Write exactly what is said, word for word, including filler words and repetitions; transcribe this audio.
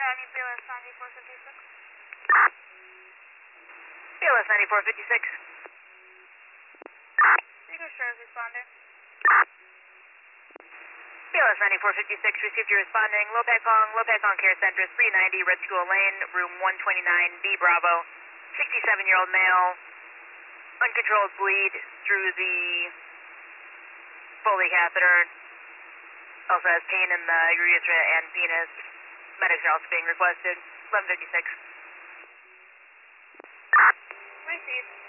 need B L S ninety-four fifty-six. B L S ninety-four fifty-six. Eagle Sheriff responding. B L S ninety-four fifty-six, received you responding. Low Pong, Low Pong Care Center, three ninety Red School Lane, room one twenty-nine, B Bravo. sixty-seven-year-old male, uncontrolled bleed through the Foley catheter. Also has pain in the urethra and penis. Medics are also being requested. eleven fifty-six. Received.